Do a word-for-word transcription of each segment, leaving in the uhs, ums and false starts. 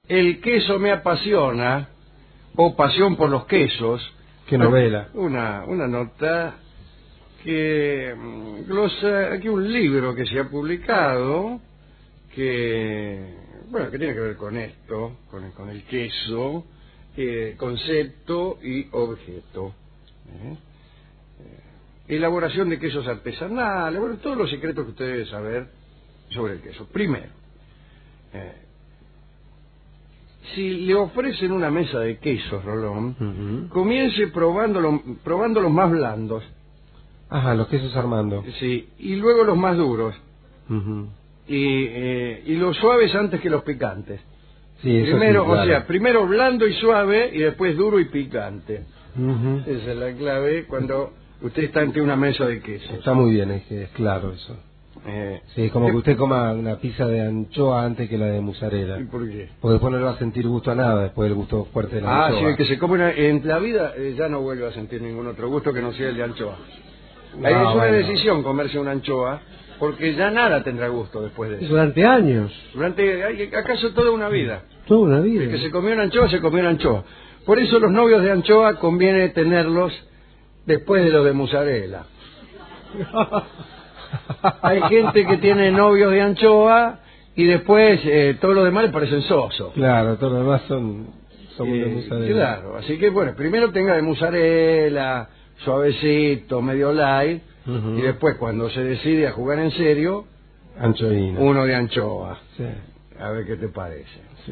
El queso me apasiona, o Pasión por los quesos. ¿Qué novela? Una, una nota que glosa, aquí un libro que se ha publicado, que, bueno, que tiene que ver con esto, con el, con el queso, eh, concepto y objeto. ¿eh? Eh, elaboración de quesos artesanales, bueno, todos los secretos que usted debe saber sobre el queso. Primero, eh, si le ofrecen una mesa de quesos, Rolón, uh-huh. comience probándolo, probando los más blandos. Ajá, los quesos Armando. Sí, y luego los más duros. Uh-huh. y, eh, y los suaves antes que los picantes. Sí, eso primero, sí, claro. O sea, primero blando y suave y después duro y picante. Uh-huh. Esa es la clave cuando usted está ante una mesa de quesos. Está muy bien, es, que es claro eso. Eh, sí, es como que usted coma una pizza de anchoa antes que la de mozzarella. ¿Y por qué? Porque después no le va a sentir gusto a nada, después del gusto fuerte de la ah, anchoa. Ah, sí, que se come una, en la vida eh, ya no vuelve a sentir ningún otro gusto que no sea el de anchoa. Ah, Ahí es una bueno. decisión comerse una anchoa, porque ya nada tendrá gusto después de eso. Durante años. Durante, ¿acaso toda una vida? Toda una vida. El que se comió una anchoa, se comió una anchoa. Por eso los novios de anchoa conviene tenerlos después de los de mozzarella. Hay gente que tiene novios de anchoa y después eh, todo lo demás le parecen sosos. Claro, todo lo demás son, son eh, de mozzarella. Claro, así que bueno, primero tenga de mozzarella, suavecito, medio light, uh-huh. y después cuando se decide a jugar en serio, anchoína. Uno de anchoa. Sí. A ver qué te parece. Sí.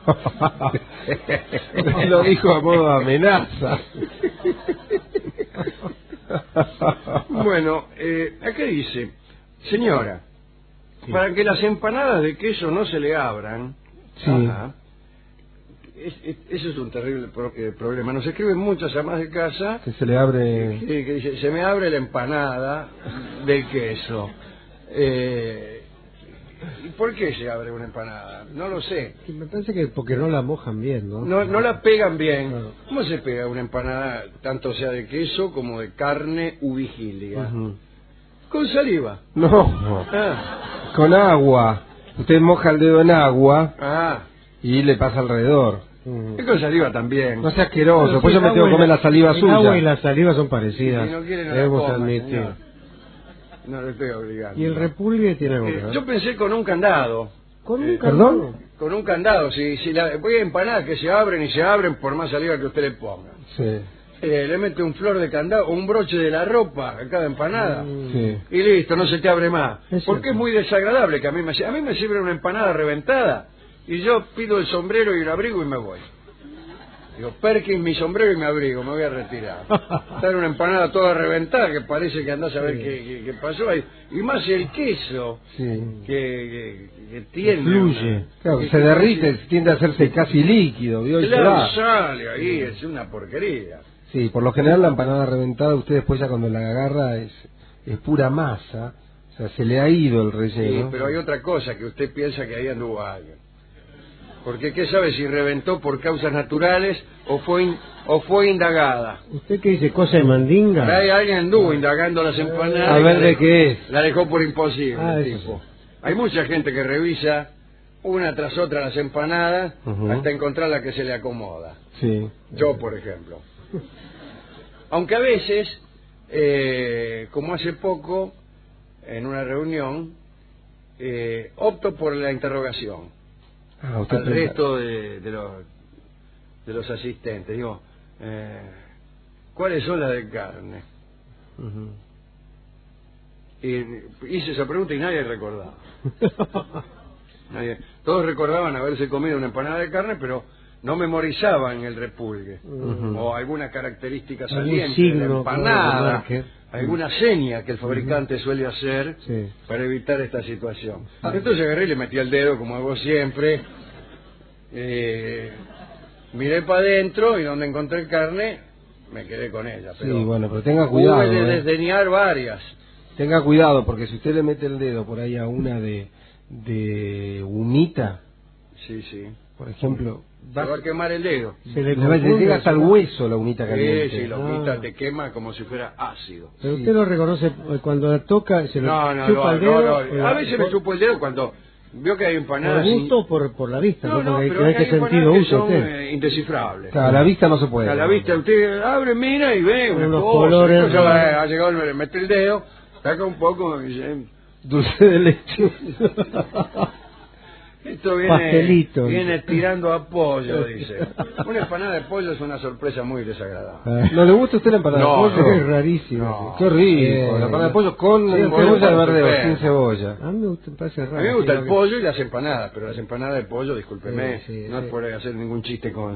Lo dijo a modo de amenaza. Bueno, eh, acá dice, señora, sí. para que las empanadas de queso no se le abran, sí. ajá, es, es, eso es un terrible pro, eh, problema. Nos escriben muchas amas de casa que se le abre, que, que dice, se me abre la empanada de queso. Eh, ¿Y por qué se abre una empanada? No lo sé. Me parece que porque no la mojan bien, ¿no? No, no la pegan bien. Claro. ¿Cómo se pega una empanada, tanto sea de queso como de carne u vigilia? Uh-huh. Con saliva. No, ah. con agua. Usted moja el dedo en agua ah. y le pasa alrededor. Uh-huh. Y con saliva también. No sea asqueroso, no, después sí, yo me tengo que comer la saliva el suya. El agua y la saliva son parecidas. Si no quieren, no debemos la coman, admitir. señor. No le estoy obligando. Y el repulgue tiene algo. Eh, yo pensé con un candado. ¿Con un eh, candado? ¿Perdón? Con un candado. Si, si la, voy a empanadas que se abren y se abren por más saliva que usted le ponga. Sí. Eh, le mete un flor de candado o un broche de la ropa a cada empanada. Sí. Y listo, no se te abre más. Es Porque cierto. es muy desagradable que a mí me a mí me sirve una empanada reventada y yo pido el sombrero y el abrigo y me voy. Digo, Perkins, mi sombrero y mi abrigo, me voy a retirar. Está una empanada toda reventada que parece que andás a ver sí. qué, qué, qué pasó ahí. Y más el queso sí. que, que, que tiene. Fluye. Una, claro, que, se que derrite, que, tiende a hacerse casi líquido. ¿Vio? Y claro, se va. sale ahí, es una porquería. Sí, por lo general la empanada reventada, usted después ya cuando la agarra es, es pura masa. O sea, se le ha ido el relleno. Sí, pero hay otra cosa, que usted piensa que ahí anduvo alguien. Porque qué sabe si reventó por causas naturales o fue in, o fue indagada. ¿Usted qué dice? ¿Cosa de mandinga? Ahí alguien anduvo indagando las empanadas. A ver de qué es. La dejó por imposible. Ah, el tipo. Sí. Hay mucha gente que revisa una tras otra las empanadas uh-huh. hasta encontrar la que se le acomoda. Sí. Yo, por ejemplo. Aunque a veces, eh, como hace poco, en una reunión, eh, opto por la interrogación. Ah, usted al resto de, de, los, de los asistentes. Digo, eh, ¿cuáles son las de carne? Uh-huh. Y hice esa pregunta y nadie recordaba. nadie, todos recordaban haberse comido una empanada de carne, pero no memorizaban el repulgue. Uh-huh. O alguna característica saliente de la empanada, alguna seña que el fabricante uh-huh. suele hacer sí. para evitar esta situación. Ah, entonces agarré y le metí el dedo, como hago siempre, eh, miré para adentro y donde encontré carne, me quedé con ella. Pero sí, bueno, pero tenga cuidado. Pude eh. desdeñar varias. Tenga cuidado, porque si usted le mete el dedo por ahí a una de, de humita, sí, sí. por ejemplo... Va, se va a quemar el dedo. Se le, le llega hasta el hueso la humita caliente. Sí, sí, la ah. humita te quema como si fuera ácido. Pero sí. usted lo reconoce cuando la toca, se lo no, no, chupa no, el dedo. No, no. A veces me chupo el dedo cuando Vio que hay ¿Por empanadas... sin- gusto o por, por la vista? No, no, Porque pero ¿de qué hay sentido empanadas que usa son usted? eh, indescifrables. Claro, a la vista no se puede. A la vista usted abre, mira y ve una Unos cosa, colores después ya raros. va- ha llegado, el- mete el dedo, saca un poco y dice, Dulce de leche. esto viene, Pastelito. viene tirando a pollo, dice. Una empanada de pollo es una sorpresa muy desagradable. ¿No le gusta a usted la empanada No, de pollo? no. Es rarísimo. No. Qué rico. Eh, la empanada de pollo con sí, cebolla pollo de verdeo, perfecto. sin cebolla. A mí me gusta, me parece raro. A mí me gusta sí, el lo pollo y las empanadas, pero las empanadas de pollo, discúlpeme, Sí, sí, no sí. es por hacer ningún chiste con,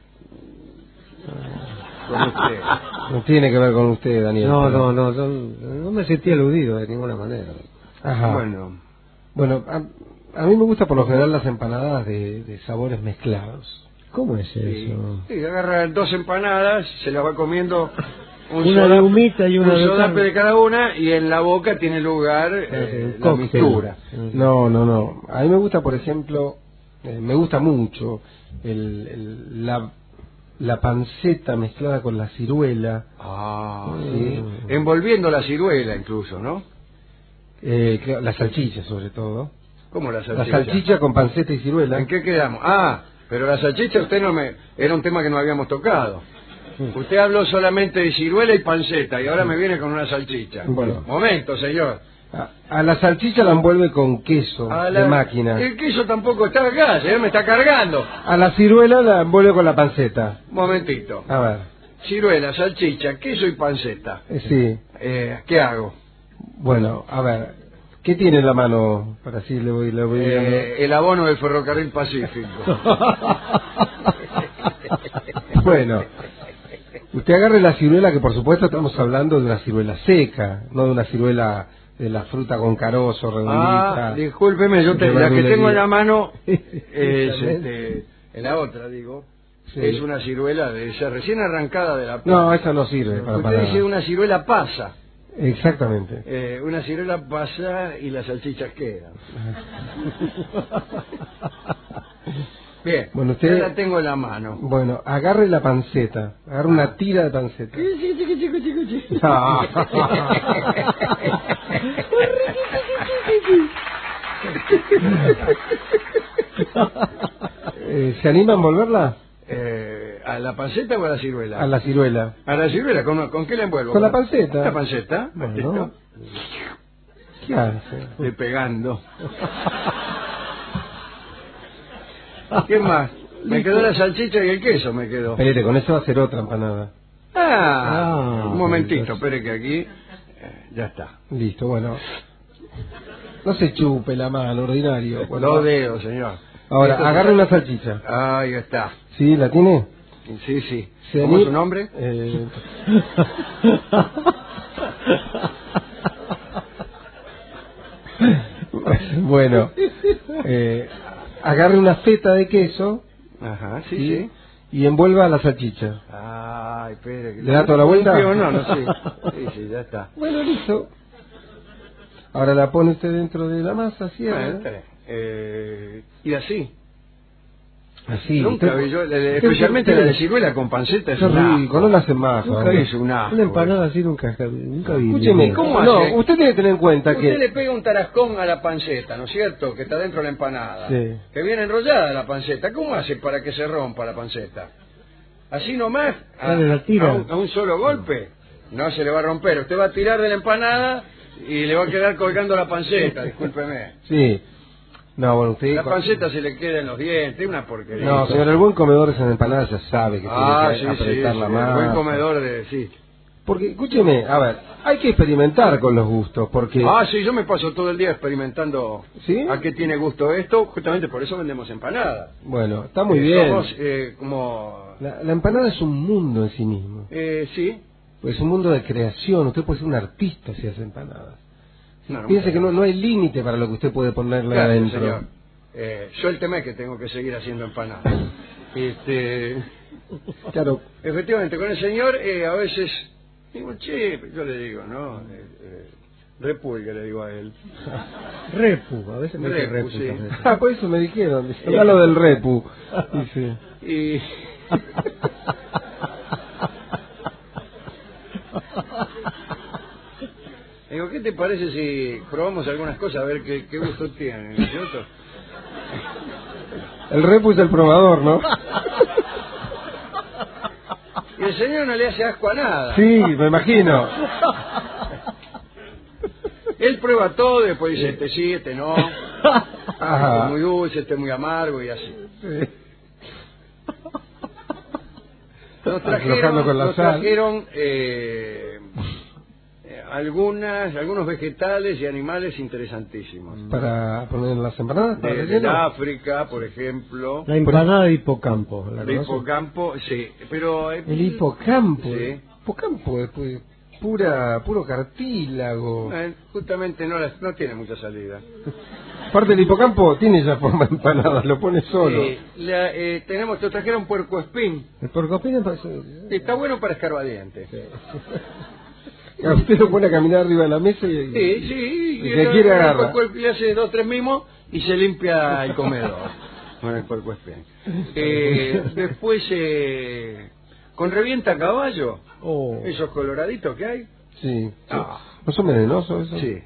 con usted. No tiene que ver con usted, que- Daniel. No, pero- no, no, son- no me sentí aludido de ninguna manera. Ajá. Bueno, Bueno, a, a mí me gusta por lo general las empanadas de, de sabores mezclados. ¿Cómo es sí, eso? sí, agarra dos empanadas, se las va comiendo un Una de sodape- humita y una un de sodape carne. de cada una y en la boca tiene lugar Claro, eh, un la cóctel. mixtura. No, no, no. A mí me gusta, por ejemplo, eh, me gusta mucho el, el- la, la panceta mezclada con la ciruela. Ah, Sí. envolviendo la ciruela incluso, ¿no? Eh, que- la salchicha, sobre todo. ¿Cómo la La salchicha? salchicha con panceta y ciruela. ¿En qué quedamos? Ah, pero la salchicha usted no me... Era un tema que no habíamos tocado. Usted habló solamente de ciruela y panceta y ahora me viene con una salchicha. Bueno. Momento, señor. A, a la salchicha la envuelve con queso A de la- máquina. El queso tampoco está acá, señor, me está cargando. A la ciruela la envuelve con la panceta. Momentito. A ver, Ciruela, salchicha, queso y panceta. eh, sí. Eh, ¿Qué hago? Bueno, a ver, ¿qué tiene en la mano? Para así le voy, le voy Eh, el abono del ferrocarril Pacífico. Bueno, usted agarre la ciruela, que por supuesto estamos hablando de una ciruela seca, no de una ciruela de la fruta con carozo, redondita. Ah, discúlpeme, yo te- de la que verdulería. tengo en la mano, es, este, en la otra, digo, Sí. es una ciruela de esa recién arrancada de la planta. No, esa no sirve para, Usted para dice nada. una ciruela pasa. Exactamente. Eh, una ciruela pasa y las salchichas quedan. Bien, Bueno, usted- ya la tengo en la mano. Bueno, agarre la panceta, agarre una tira de panceta. Ah. Eh, ¿Se anima a envolverla? Eh, ¿A la panceta o a la ciruela? A la ciruela. A la ciruela, ¿con, con qué la envuelvo? Con la panceta. ¿La panceta? Bueno. ¿Qué hace? Estoy pegando. ¿Qué más? Me quedó la salchicha y el queso, me quedó. Espérate, con eso va a ser otra empanada. Ah, Ah, un momentito, entonces- espere que aquí eh, ya está. Listo, bueno. No se chupe la mano, ordinario. Bueno, Dos dedos, señor. ahora, Esto- agarre una salchicha. Ahí está. ¿Sí? ¿La tiene? Sí, sí. ¿Se ¿Cómo es ani- su nombre? Eh, bueno, eh, agarre una feta de queso Ajá, sí, ¿sí? sí. y envuelva la salchicha. Ay, espere. que- ¿Le da toda la vuelta? Sí o no, no, sí. Sí, sí, ya está. Bueno, listo. Ahora la pone usted dentro de la masa, Bueno, cierra. está bien. Eh, y así. Así. Nunca usted- vi yo, usted- especialmente usted- la de ciruela con panceta, es Qué un asco. rico, no la hacen más. Nunca ahora. hizo un asco. Una empanada así nunca, nunca vi. Escúcheme, ¿Cómo no, hace? usted tiene que tener en cuenta Usted que... le pega un tarascón a la panceta, ¿no es cierto? Que está dentro de la empanada. Sí. Que viene enrollada la panceta. ¿Cómo hace para que se rompa la panceta? Así nomás, a, Dale, la tira. a un, a un solo golpe, no se le va a romper. Usted va a tirar de la empanada y le va a quedar colgando la panceta, discúlpeme. Sí. No, bueno, usted... La panceta se le queda en los dientes, una porquería. No, señor, el buen comedor en empanadas ya sabe que Ah, tiene sí, que sí, apretar sí, la el masa. buen comedor de... sí. Porque, escúcheme, a ver, hay que experimentar con los gustos, porque... Ah, sí, yo me paso todo el día experimentando ¿Sí? a qué tiene gusto esto, justamente por eso vendemos empanadas. Bueno, está muy Eh, bien. Somos eh, como... La, la empanada es un mundo en sí mismo. Eh, sí. Es un mundo de creación. Usted puede ser un artista si hace empanadas. No, no, Piense que no, no hay límite para lo que usted puede ponerle Gracias, adentro. señor. Eh, yo el tema es que tengo que seguir haciendo empanadas. Este, Claro, efectivamente, con el señor eh, a veces digo, che, yo le digo, ¿no? Eh, eh, repulgue, le digo a él. Repu, a veces me dice Repu, repu. sí. también. ah, por eso me dijeron. Dice, habla lo del repu. Dice. Y... Digo, ¿qué te parece si probamos algunas cosas a ver qué, qué gusto tienen? ¿no es cierto? El repu es el probador, ¿no? Y el señor no le hace asco a nada. Sí, me imagino. Él prueba todo y después dice, este sí, este no. Ajá. Este es muy dulce, este es muy amargo y así. Sí. Nos Aflojando trajeron, con la nos sal. trajeron eh, eh, algunas, algunos vegetales y animales interesantísimos. Para poner en las empanadas. ¿para De, relleno? del África, por ejemplo. La empanada de hipocampo. ¿la De conoce? hipocampo, sí. Pero, eh, El hipocampo. Sí. Hipocampo es pues, pura, puro cartílago. eh, justamente no, las- no tiene mucha salida. Aparte el hipocampo tiene ya forma de empanada, lo pone solo. Sí, la, eh, tenemos, te trajeron puercoespín. El porcopín es... Está bueno para escarbadientes. A usted lo pone a caminar arriba de la mesa y... Sí, sí. Y y que el- quiere el agarra. puercoespín le hace dos, tres mimos y se limpia el comedor. Con el puercoespín. Eh, después, eh, con revienta caballo, Oh. esos coloraditos que hay. Sí. Ah. ¿No son venenosos eso? Sí.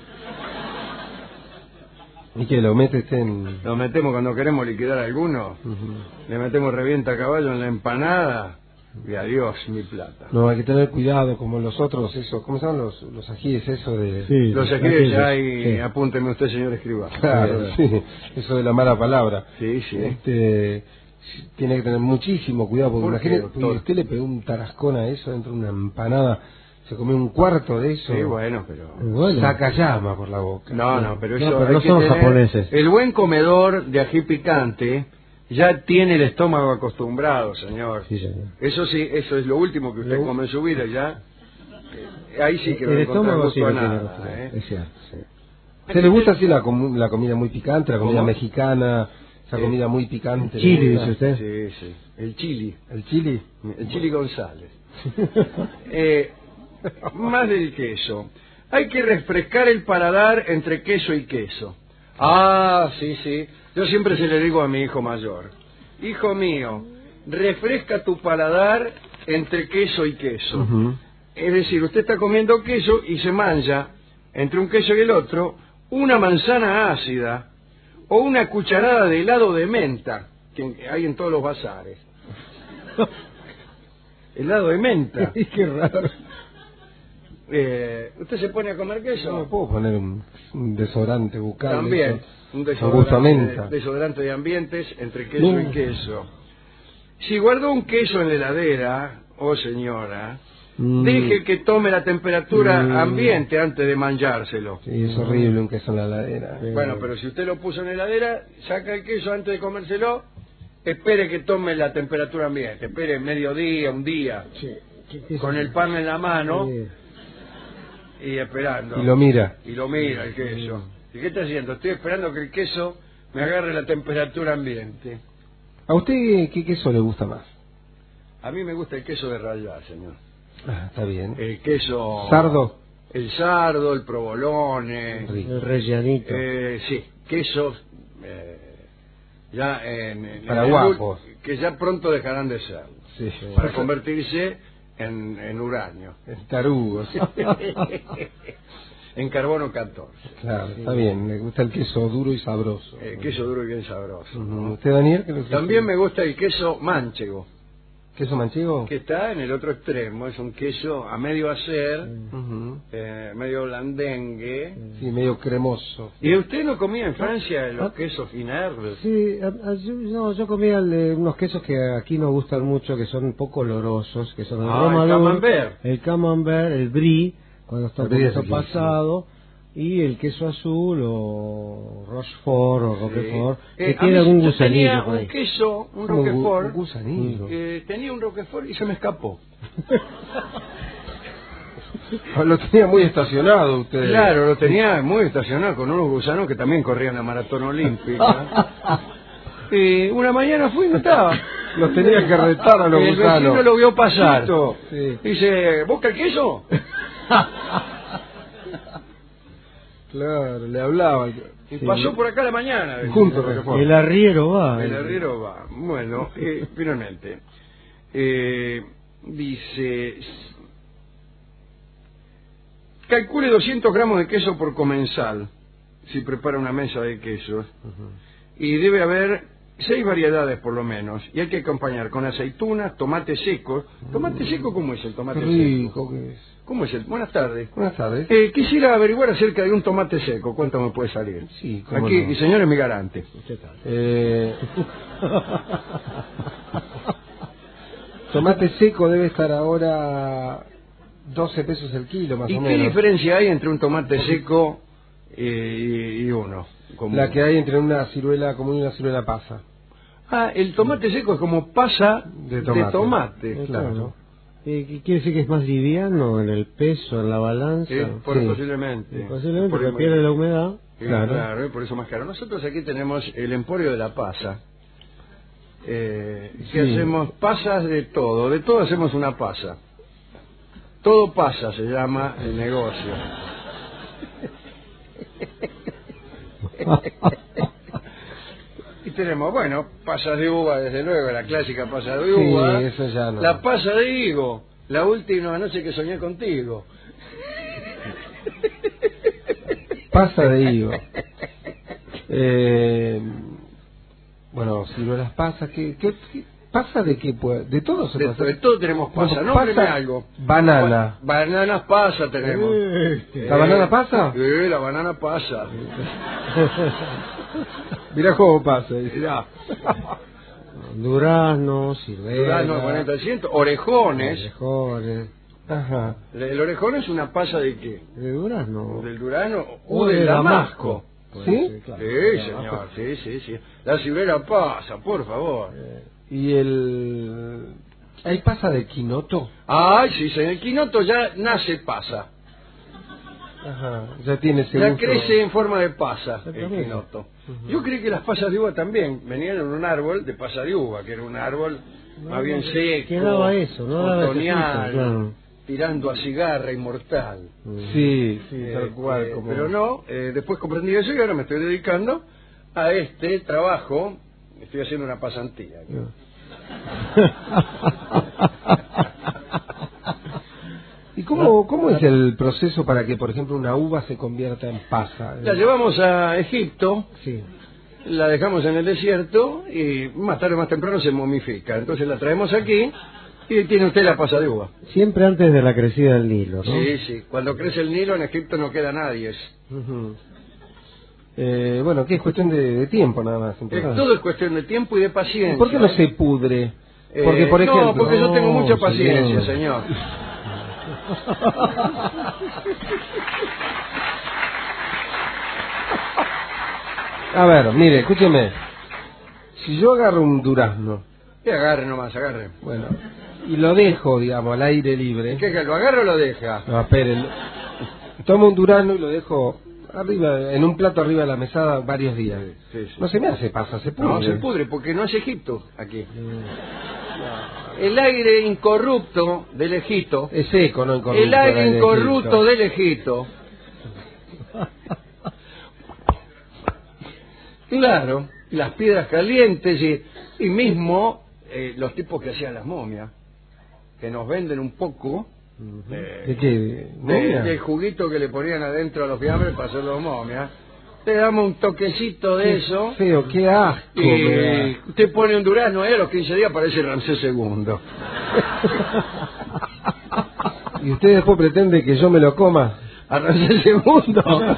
¿Y que lo mete usted en...? Lo metemos cuando queremos liquidar a alguno. Ujú. Le metemos revienta caballo en la empanada y adiós mi plata. No, hay que tener cuidado, como los otros, eso, ¿cómo se llaman los, los ajíes, eso de...? Sí, Los aquellos, ajíes ya hay, sí. apúnteme usted, señor escribano. Claro, sí, eso de la mala palabra. Sí, sí. Este, tiene que tener muchísimo cuidado, porque ¿Por qué, imagínate, doctor? porque usted le pegó un tarascón a eso dentro de una empanada, se comió un cuarto de eso, Sí, bueno, pero... Bueno. saca llama por la boca. No, no, pero No, eso pero hay no que son tener- japoneses. El buen comedor de ají picante ya tiene el estómago acostumbrado, señor. Sí, señor. Eso sí, eso es lo último que usted Lo- come en su vida ya. Eh, Ahí sí que no el le encuentra estómago gusto sí a lo tiene nada. acostumbrado, ¿eh? es cierto, sí. ¿Se le gusta así la, comu- la comida muy picante, la comida ¿Cómo? mexicana, esa Eh, comida muy picante? chili, ¿le gusta? dice usted. Sí, sí. El chili. ¿El chili? El chili González. Eh, más del queso. Hay que refrescar el paladar entre queso y queso. Ah, sí, sí. Yo siempre se le digo a mi hijo mayor. Hijo mío, refresca tu paladar entre queso y queso. Ujú. Es decir, usted está comiendo queso y se mancha entre un queso y el otro una manzana ácida o una cucharada de helado de menta que hay en todos los bazares. Helado de menta. Qué raro. Eh, ¿Usted se pone a comer Yo me queso? puedo poner un, un desodorante bucal. También. eso, Un con gusto a desodorante, menta. desodorante de ambientes entre queso No. y queso. Si guardó un queso en la heladera, oh señora, Mm. deje que tome la temperatura Mm. ambiente antes de manjárselo. Sí, es horrible un queso en la heladera. Bueno, pero si usted lo puso en la heladera, saca el queso antes de comérselo, espere que tome la temperatura ambiente, espere mediodía, un día, Sí. ¿Qué- qué es con eso? el pan en la mano Sí. y esperando. Y lo mira. Y lo mira el queso. ¿Y qué está haciendo? Estoy esperando que el queso me agarre la temperatura ambiente. ¿A usted qué queso le gusta más? A mí me gusta el queso de rallar, señor. Ah, está bien. El queso... ¿Sardo? El sardo, el provolone. Rico. El rellenito. Eh, sí, quesos eh, ya en, en- Para en el guapos. ul- que ya pronto dejarán de ser, Sí. para convertirse en, en uranio, El tarugo, sí. en carbono catorce. Claro, está bien. Me gusta el queso duro y sabroso. Eh, queso duro y bien sabroso. Ujú. ¿Usted, Daniel? ¿Qué le gusta? También me gusta el queso manchego, ¿Queso manchego? que está en el otro extremo, es un queso a medio hacer, Ujú. eh, medio blandengue. Sí, medio cremoso. ¿Y usted no comía en Francia los quesos Finards? Sí, a- a- yo, no, yo comía el, unos quesos que aquí nos gustan mucho, que son un poco olorosos, que son el Ah, el Romadour, camembert. el camembert, el brie, cuando está El un brie es poquito riquísimo. pasado, y el queso azul o Rochefort o Roquefort, Eh, que a tiene mí algún yo gusanillo tenía por un ahí. queso, un Como gu- Roquefort, un gusanillo. que tenía un Roquefort y se me escapó. Ah, lo tenía muy estacionado usted. Claro, lo tenía muy estacionado con unos gusanos que también corrían la maratón olímpica. Y una mañana fui y no estaba. Los tenía que retar a los El gusanos. vecino lo vio pasar. Chito. Sí. Dice, ¿busca el queso? Claro, le hablaba. Y pasó por acá a la mañana. Junto, el Roquefort. El arriero va. El arriero va. Bueno, eh, finalmente. Eh, dice... Calcule doscientos gramos de queso por comensal, si prepara una mesa de quesos. y debe haber seis variedades por lo menos, y hay que acompañar con aceitunas, tomates secos. ¿Tomate seco cómo es el tomate Qué seco? rico que es. ¿Cómo es el? Buenas tardes. Buenas tardes. Eh, quisiera averiguar acerca de un tomate seco, ¿cuánto me puede salir? Sí, cómo Aquí, no. y señor es mi garante. Eh, tomate seco debe estar ahora doce pesos el kilo, más ¿Y o qué menos. diferencia hay entre un tomate seco eh, y, y uno? Como... La que hay entre una ciruela común y una ciruela pasa. Ah, el tomate seco es como pasa De de tomate. tomate. Eh, Claro. Eh, ¿qué ¿Quiere decir que es más liviano en el peso, en la balanza? Eh, por Sí. posiblemente. Posiblemente Por porque el- pierde la humedad. Sí, Claro. claro, eh, por eso más caro. Nosotros aquí tenemos el Emporio de la Pasa. Eh, que Sí. hacemos pasas de todo, de todo hacemos una pasa. Todo pasa se llama el negocio. Y tenemos, bueno, pasas de uva, desde luego, la clásica pasa de Sí, uva. eso ya no. La pasa de higo, la última noche que soñé contigo. Pasa de higo. Eh, bueno, ciruelas pasas, ¿qué, qué, qué pasa de qué? puede- De todo se De, pasa. de todo tenemos pasa, Bueno, nómbreme pasa, algo. banana. Ba- Bananas pasa tenemos. Eh, ¿La banana pasa? Sí, la banana pasa. Mirá cómo pasa. dice. Mirá, Durazno, ciruela, Durazno cuarenta por ciento, orejones. orejones. Ajá. El orejón es una pasa de qué? ¿De durazno? Del Durazno o O del de Damasco. Puede ¿Sí? ser, claro. Sí, De señor, Damasco. sí, sí, sí. La ciruela pasa, por favor. Y el... ¿Hay pasa de quinoto? Ay, sí, señor. El quinoto ya nace pasa. Ajá. Ya tiene ese Ya gusto. crece en forma de pasa el Exactamente. quinoto. Yo creí que las pasas de uva también venían en un árbol de pasa de uva, que era un árbol No, más bien no, seco, quedaba eso, no daba ese otoñal, fruto, claro. tirando a cigarra inmortal. Sí, sí, Eh, tal cual. eh, como... Pero no, eh, después comprendí eso y ahora me estoy dedicando a este trabajo. Estoy haciendo una pasantía. ¿Y cómo, cómo es el proceso para que, por ejemplo, una uva se convierta en pasa? La llevamos a Egipto, Sí. la dejamos en el desierto y más tarde o más temprano se momifica. Entonces la traemos aquí y tiene usted la pasa de uva. Siempre antes de la crecida del Nilo, ¿no? Sí, sí. Cuando crece el Nilo en Egipto no queda nadie. Es- Ujú. Eh, bueno, que es cuestión de, de tiempo nada más. eh, entonces. todo es cuestión de tiempo y de paciencia. ¿Por qué no se pudre? Eh, Porque, por ejemplo... no, porque yo tengo No, mucha paciencia, señor. señor. A ver, mire, escúcheme. Si yo agarro un durazno, Y agarre nomás, agarre. bueno, y lo dejo, digamos, al aire libre... ¿Qué, que lo agarra o lo deja? No, esperen. Tomo un durazno y lo dejo arriba, en un plato arriba de la mesada varios días. Sí, sí. No se me hace pasa, se pudre. No, se pudre porque no es Egipto aquí. El aire incorrupto del Egipto, Es seco, no incorrupto. el aire de incorrupto Egipto. del Egipto. Claro, las piedras calientes y, y mismo eh, los tipos que hacían las momias, que nos venden un poco eh, ¿De qué? de- ¿Momia? del juguito que le ponían adentro a los fiambres para hacer los momias. Le damos un toquecito de Qué eso feo, qué asco. me y usted pone un durazno ahí a los quince días parece Ramsés segundo. da. ¿Y usted después pretende que yo me lo coma? A Ramsés segundo.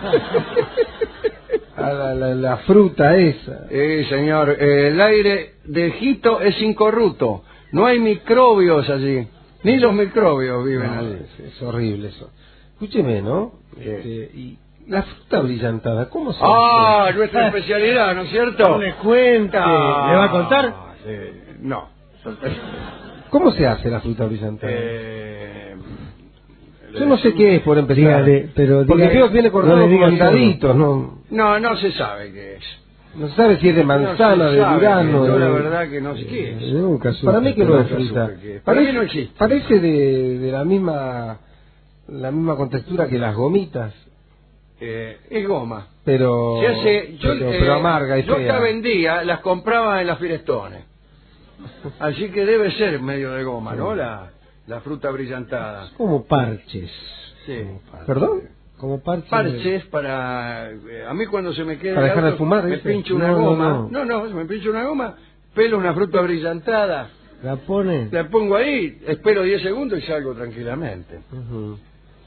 A la, la, la fruta esa. Eh, señor, eh, el aire de Egipto es incorrupto. No hay microbios allí. Ni los microbios viven No, allí. es, es horrible eso. Escúcheme, ¿no? ¿Qué? Este, y la fruta brillantada, ¿cómo se Ah, hace? nuestra especialidad, ¿no es cierto? No le cuente. Ah, ¿Le va a contar? eh, no. ¿Cómo se hace la fruta brillantada? Eh, Yo no sé qué es, por empezar. Dígale, pero Porque diga- veo que viene cortado no le diga con daditos, ¿no? No, no se sabe qué es. No se sabe si es de manzana, No se de sabe durazno. qué es. Yo la de- verdad que no sé qué es. Yo nunca supe. Para mí que no es nunca fruta. supe qué es. Para mí no existe. Parece de, de la misma la misma contextura que las gomitas, Eh, es goma. pero Se hace, yo, pero, eh, pero amarga y yo fea. acá vendía, las compraba en las firestones. Así que debe ser medio de goma, ¿no? La, la fruta brillantada. Como parches. Sí. ¿Perdón? como parches. Parches para... eh, a mí cuando se me queda... ¿Para dejar de auto, fumar, me dice? pincho una No, no, goma. no. No, no, se me pincho una goma, pelo una fruta brillantada, La pone. la pongo ahí, espero diez segundos y salgo tranquilamente. Ujú.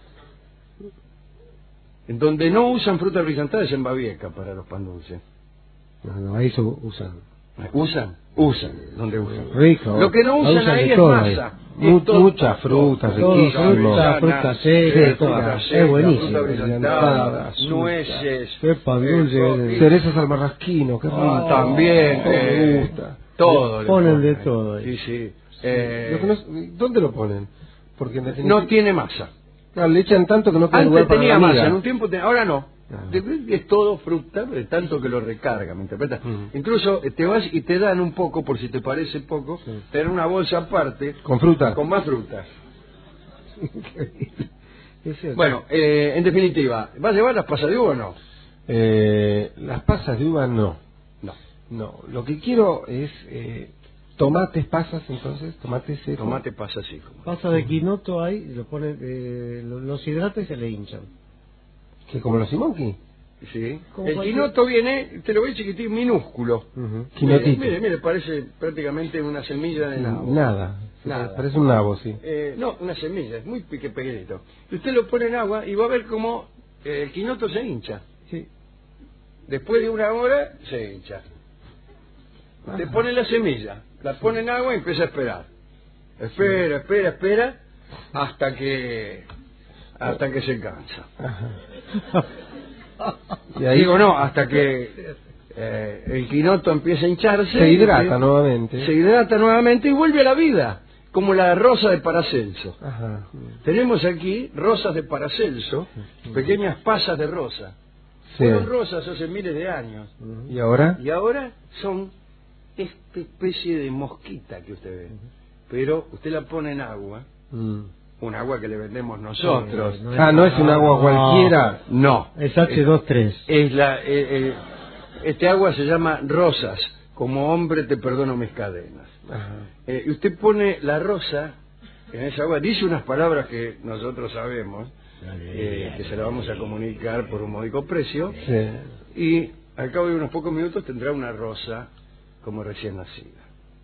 En donde no usan fruta brillantada es en Babieca para los pan dulces. No, no, ahí se usan. ¿Usan? Usan. ¿Dónde usan? Rico. Lo que no La usan, usan ahí de es todo masa. Mu- Es todo- mucha fruta, todo, riquísimo. avellana, Fruta seca, fruta toda. seca, Es buenísimo. fruta brillantada, Azúcar. nueces, Qué pan eh, dulce, co- eh. y- Cerezas al marrasquino, qué rico. Ah, también, Todo me eh, gusta. todo. Le le ponen de todo ahí. Sí, sí. Eh, Lo que no- ¿Dónde lo ponen? Porque en definitiva- no tiene masa. Claro, le echan tanto que no queda Antes lugar para tenía la masa, miga. en un tiempo te- ahora no. Ah. De- Es todo fruta, de tanto que lo recarga, ¿me interpretas? Mm. Incluso eh, te vas y te dan un poco, por si te parece poco, Sí. te dan una bolsa aparte ¿Con fruta? con más frutas. Es cierto. Bueno, eh, en definitiva, ¿vas a llevar las pasas de uva o no? Eh, las pasas de uva no. No. No, lo que quiero es eh, tomates, pasas, entonces, tomates secos. Tomate pasa así. Como. Pasa de quinoto ahí, lo pone, eh, lo- los hidrata y se le hinchan. ¿Que como los simonki? Sí. Como El cualquier- quinoto viene, te lo ves chiquitín, minúsculo. Ujú. Mire, Quinotito. mire, mire, parece prácticamente una semilla de nabo. Nada. Nada. Parece un nabo, sí. Eh, no, una semilla, es muy pique- pequeñito. Y usted lo pone en agua y va a ver cómo eh, el quinoto se hincha. Sí. Después de una hora se hincha. Usted Ajá. pone la semilla, la pone en agua y empieza a esperar. Espera, espera, espera, hasta que hasta que se cansa. Ajá. Y ahí Digo, no, hasta que eh, el quinoto empieza a hincharse. se hidrata y- nuevamente. Se hidrata nuevamente y vuelve a la vida, como la rosa de Paracelso. Ajá. Tenemos aquí rosas de Paracelso, pequeñas pasas de rosa. Sí. Fueron rosas hace miles de años. ¿Y ahora? Y ahora son esta especie de mosquita que usted ve. Pero usted la pone en agua, Mm. un agua que le vendemos nosotros. Sí, no Ah, no es un agua No. cualquiera. No. Es H dos tres. Es la, eh, eh, este agua se llama rosas. Como hombre te perdono mis cadenas. Ajá. Eh, y usted pone la rosa en esa agua, dice unas palabras que nosotros sabemos, eh, que se la vamos a comunicar por un módico precio, Sí. y al cabo de unos pocos minutos tendrá una rosa como recién nacida.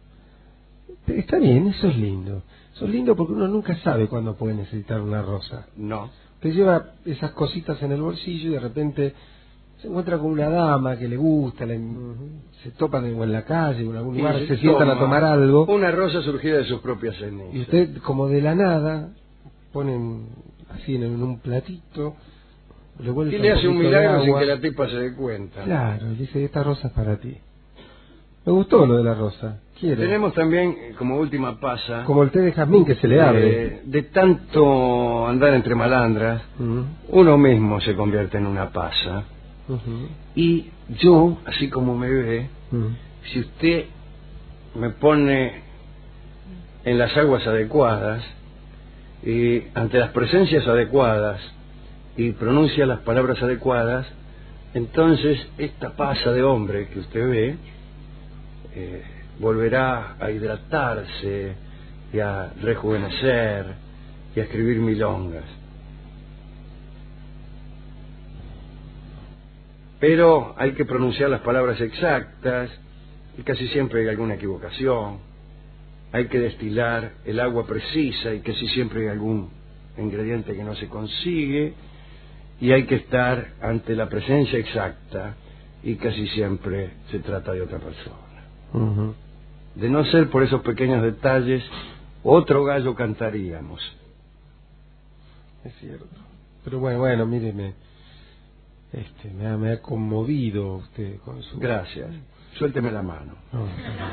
Está bien, eso es lindo. Eso es lindo porque uno nunca sabe cuándo puede necesitar una rosa. No. Te lleva esas cositas en el bolsillo y de repente se encuentra con una dama que le gusta, le- se topan en, o en la calle o en algún Y lugar, se sientan a toma tomar algo Una rosa surgida de sus propias cenizas. y usted como de la nada ponen así en, en un platito, le vuelve Y le hace un poquito de milagro sin agua. que la tipa se dé cuenta. Claro, y dice, esta rosa es para ti. Me gustó lo de la rosa, quiero. Tenemos también, eh, como última pasa, Como el té de jazmín que se le abre. eh, de tanto andar entre malandras, Mm, uno mismo se convierte en una pasa. ujú, Y yo, así como me ve, mm. si usted me pone en las aguas adecuadas y ante las presencias adecuadas y pronuncia las palabras adecuadas, entonces esta pasa de hombre que usted ve eh, volverá a hidratarse y a rejuvenecer y a escribir milongas. Pero hay que pronunciar las palabras exactas y casi siempre hay alguna equivocación. Hay que destilar el agua precisa y casi siempre hay algún ingrediente que no se consigue. Y hay que estar ante la presencia exacta y casi siempre se trata de otra persona. Ujú. De no ser por esos pequeños detalles, otro gallo cantaríamos. Es cierto. Pero bueno, bueno, míreme. Este, me ha, me ha conmovido usted con su... Gracias. Suélteme la mano. No.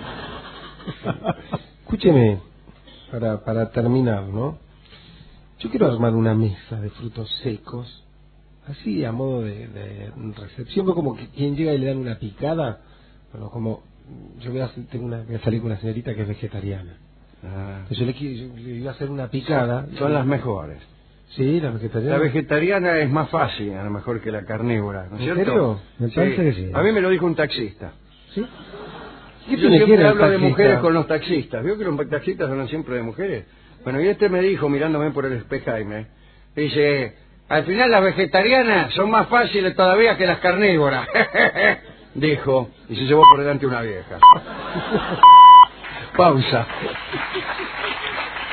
Escúcheme, para, para terminar, ¿no? Yo quiero armar una mesa de frutos secos, así a modo de, de recepción, ¿no? Como que quien llega y le dan una picada, bueno, como yo voy a, hacer- tengo una, voy a salir con una señorita que es vegetariana. Ah, Entonces yo le, quiero- yo le iba a hacer una picada. son las mejores. Sí, la vegetariana. La vegetariana es más fácil, a lo mejor, que la carnívora, ¿no es ¿En cierto? serio? Me parece que sí. A mí me lo dijo un taxista. ¿Sí? ¿Qué Yo tiene que siempre ver el hablo de taxista? mujeres con los taxistas. ¿Vio que los taxistas hablan siempre de mujeres? Bueno, y este me dijo, mirándome por el espejaime, dice, Al final las vegetarianas son más fáciles todavía que las carnívoras, dijo, y se llevó por delante una vieja. Pausa.